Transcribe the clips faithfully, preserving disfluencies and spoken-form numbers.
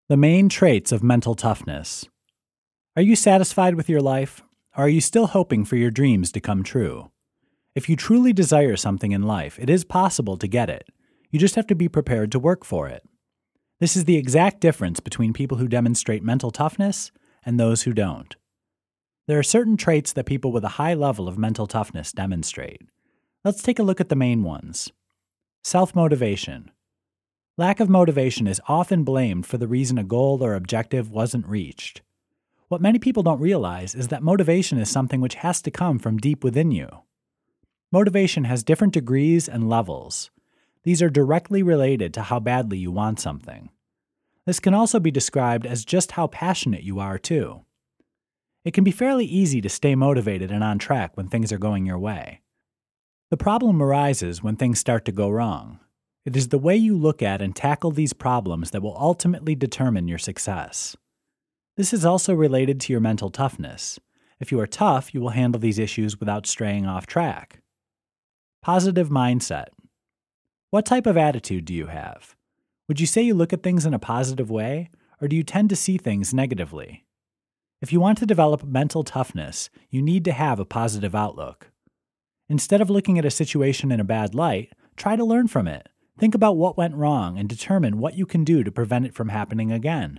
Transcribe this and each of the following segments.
The main traits of mental toughness. Are you satisfied with your life, or are you still hoping for your dreams to come true? If you truly desire something in life, it is possible to get it. You just have to be prepared to work for it. This is the exact difference between people who demonstrate mental toughness and those who don't. There are certain traits that people with a high level of mental toughness demonstrate. Let's take a look at the main ones. Self-motivation. Lack of motivation is often blamed for the reason a goal or objective wasn't reached. What many people don't realize is that motivation is something which has to come from deep within you. Motivation has different degrees and levels. These are directly related to how badly you want something. This can also be described as just how passionate you are, too. It can be fairly easy to stay motivated and on track when things are going your way. The problem arises when things start to go wrong. It is the way you look at and tackle these problems that will ultimately determine your success. This is also related to your mental toughness. If you are tough, you will handle these issues without straying off track. Positive mindset. What type of attitude do you have? Would you say you look at things in a positive way, or do you tend to see things negatively? If you want to develop mental toughness, you need to have a positive outlook. Instead of looking at a situation in a bad light, try to learn from it. Think about what went wrong and determine what you can do to prevent it from happening again.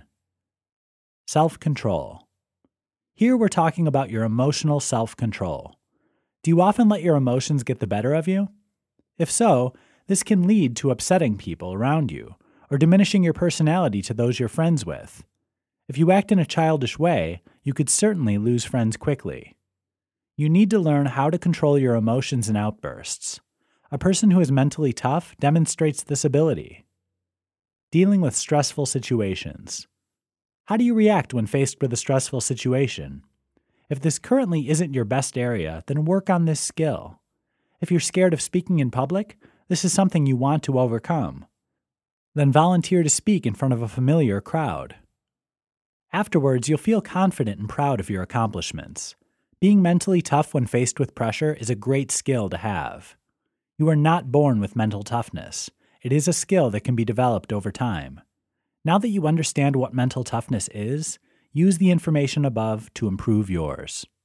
Self-control. Here we're talking about your emotional self-control. Do you often let your emotions get the better of you? If so, this can lead to upsetting people around you or diminishing your personality to those you're friends with. If you act in a childish way, you could certainly lose friends quickly. You need to learn how to control your emotions and outbursts. A person who is mentally tough demonstrates this ability. Dealing with stressful situations. How do you react when faced with a stressful situation? If this currently isn't your best area, then work on this skill. If you're scared of speaking in public, this is something you want to overcome. Then volunteer to speak in front of a familiar crowd. Afterwards, you'll feel confident and proud of your accomplishments. Being mentally tough when faced with pressure is a great skill to have. You are not born with mental toughness. It is a skill that can be developed over time. Now that you understand what mental toughness is, use the information above to improve yours.